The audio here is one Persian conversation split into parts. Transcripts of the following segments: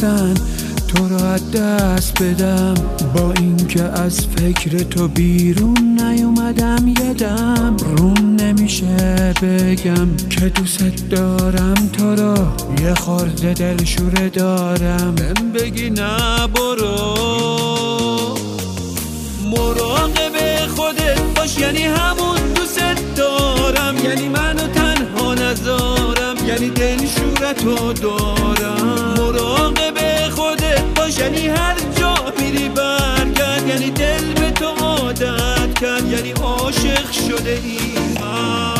میترسن تو را از دست بدم. با اینکه از فکر تو بیرون نیومدم یه دم روم نمیشه بگم که دوست دارم تو را، یه خورده دلشوره دارم. بهم بگی نه برو، مراقب خودت باش، یعنی همون دوست دارم، یعنی منو تنها نذارم، یعنی دلشورتو دارم. مراقب خودت باش، یعنی هر جا میری برگرد، یعنی دل به تو عادت کرد، یعنی عاشق شده ای من.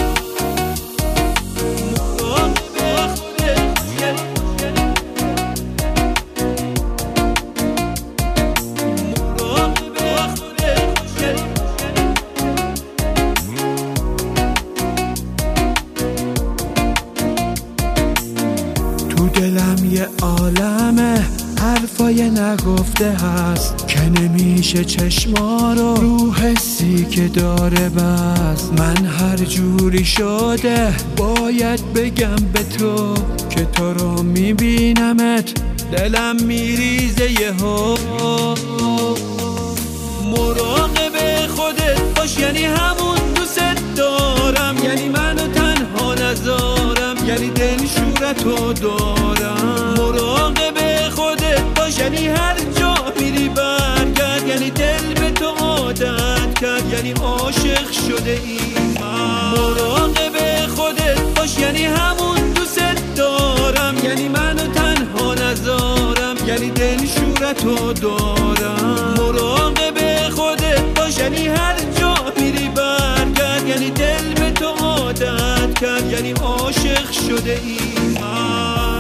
تو دلم یه عالمه حرفای نگفته هست که نمیشه چشما رو حسی که داره بس. من هر جوری شده باید بگم به تو که تو رو میبینمت دلم میریزه یهو. مراقب خودت باش، یعنی همون دوست دارم، یعنی منو تنها نذارم، یعنی دلشورتو دارم. مراقب خودت باش، یعنی هر جا میری برگرد، یعنی دل به تو عادت کرد، یعنی عاشق شده ای من. مراقب خودت باش، یعنی همون دوست دارم، یعنی منو تنها نذارم، یعنی دلشورتو دارم. مراقب خودت باش، یعنی هر جا میری برگرد، یعنی دل به تو عادت کرد، یعنی عاشق شده ای من.